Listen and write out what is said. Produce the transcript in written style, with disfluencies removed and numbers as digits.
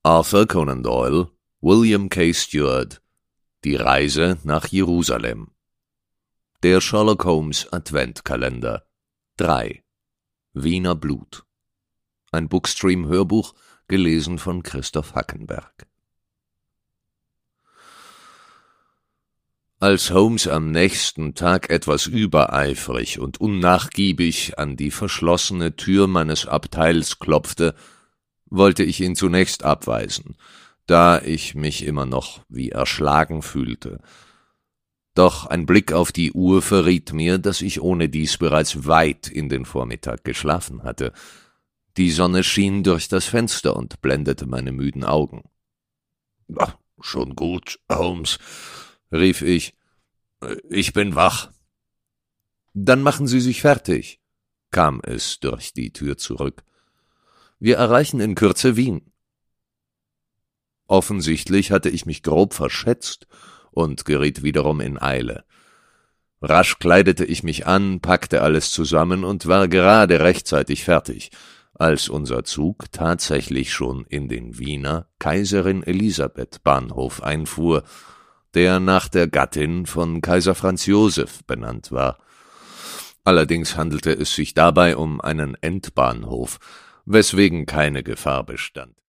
Arthur Conan Doyle, William K. Stewart, Die Reise nach Jerusalem. Der Sherlock Holmes Adventkalender 3. Wiener Blut. Ein Bookstream-Hörbuch, gelesen von Christoph Hackenberg. Als Holmes am nächsten Tag etwas übereifrig und unnachgiebig an die verschlossene Tür meines Abteils klopfte, wollte ich ihn zunächst abweisen, da ich mich immer noch wie erschlagen fühlte. Doch ein Blick auf die Uhr verriet mir, dass ich ohnedies bereits weit in den Vormittag geschlafen hatte. Die Sonne schien durch das Fenster und blendete meine müden Augen. »Ach, schon gut, Holmes«, rief ich. »Ich bin wach.« »Dann machen Sie sich fertig«, kam es durch die Tür zurück. »Wir erreichen in Kürze Wien.« Offensichtlich hatte ich mich grob verschätzt und geriet wiederum in Eile. Rasch kleidete ich mich an, packte alles zusammen und war gerade rechtzeitig fertig, als unser Zug tatsächlich schon in den Wiener Kaiserin-Elisabeth-Bahnhof einfuhr, der nach der Gattin von Kaiser Franz Joseph benannt war. Allerdings handelte es sich dabei um einen Endbahnhof, weswegen keine Gefahr bestand.